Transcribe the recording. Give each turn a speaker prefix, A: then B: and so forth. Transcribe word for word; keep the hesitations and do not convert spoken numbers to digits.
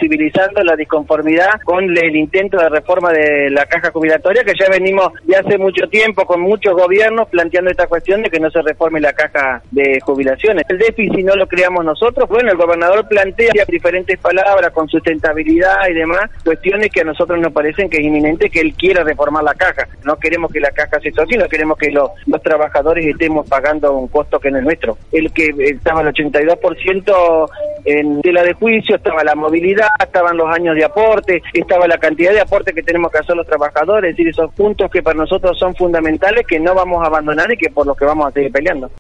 A: visibilizando la disconformidad con el intento de reforma de la caja jubilatoria, que ya venimos de hace mucho tiempo con muchos gobiernos planteando esta cuestión de que no se reforme la caja de jubilaciones. El déficit no lo creamos nosotros, bueno, el gobernador plantea diferentes palabras con sustentabilidad y demás, cuestiones que a nosotros nos parecen que es inminente que él quiera reformar la caja. No queremos que la caja se socie, no queremos que lo, los trabajadores estemos pagando un costo que no es nuestro. El que estaba el ochenta y dos por ciento en tela de juicio, estaba la movilidad, estaban los años de aporte, estaba la cantidad de aporte que tenemos que hacer los trabajadores, es decir, esos puntos que para nosotros son fundamentales, que no vamos a abandonar y que por los que vamos a seguir peleando.